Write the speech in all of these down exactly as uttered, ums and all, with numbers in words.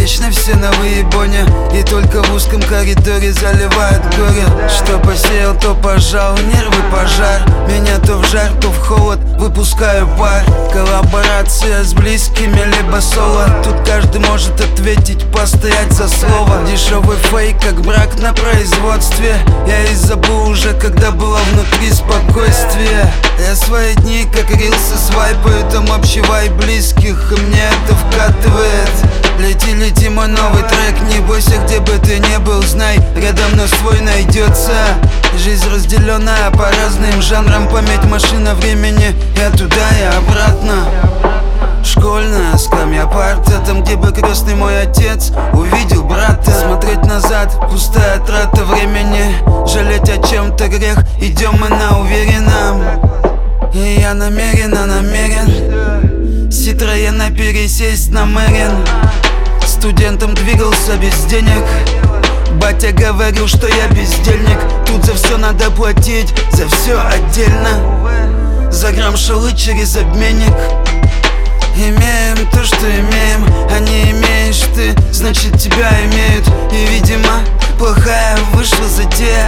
Вечно все на выебоне, и только в узком коридоре заливает горе. Что посеял, то пожал, нервы пожар. Меня то в жар, то в холод, выпускаю пар. Коллаборация с близкими, либо соло. Тут каждый может ответить, постоять за слово. Дешевый фейк, как брак на производстве. Я и забыл уже, когда было внутри спокойствие. Я свои дни, как рилсы, свайпаю, там общий вайб близких, и мне это вкатывает. Лети, лети, мой новый трек, не бойся, где бы ты ни был, знай, рядом нас свой найдется. Жизнь разделенная по разным жанрам, память машина времени, я туда и обратно. Школьная скамья парта, там, где бы крестный мой отец увидел брата. Смотреть назад, пустая трата времени, жалеть о чем-то грех, идем мы на уверенном. И я намеренно намерен Ситроена пересесть на Мэрин. Студентом двигался без денег. Батя говорил, что я бездельник. Тут за все надо платить, за все отдельно. За грамм шалы через обменник. Имеем то, что имеем, а не имеешь ты, значит тебя имеют. И, видимо, плохая вышла затея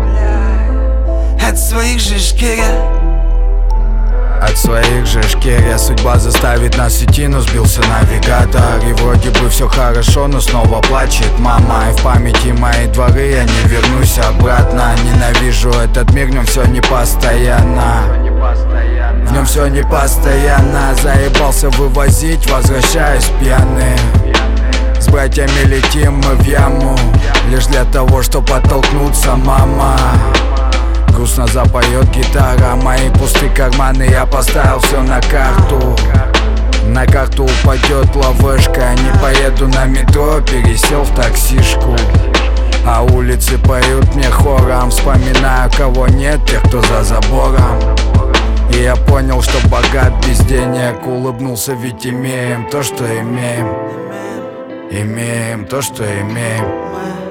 от своих же шкеря. От своих же шкеря судьба заставит нас идти, но сбился навигатор. И вроде бы все хорошо, но снова плачет мама. И в памяти мои дворы, я не вернусь обратно. Ненавижу этот мир, в нем все не постоянно. В нем все не постоянно. Заебался вывозить, возвращаюсь пьяный. С братьями летим мы в яму, лишь для того, чтобы оттолкнуться, мама. Грустно запоет гитара, мои пустые карманы, я поставил все на карту. На карту упадет ловушка, не поеду на метро, пересел в таксишку. А улицы поют мне хором, вспоминаю, кого нет, тех, кто за забором. И я понял, что богат без денег, улыбнулся, ведь имеем то, что имеем. Имеем то, что имеем.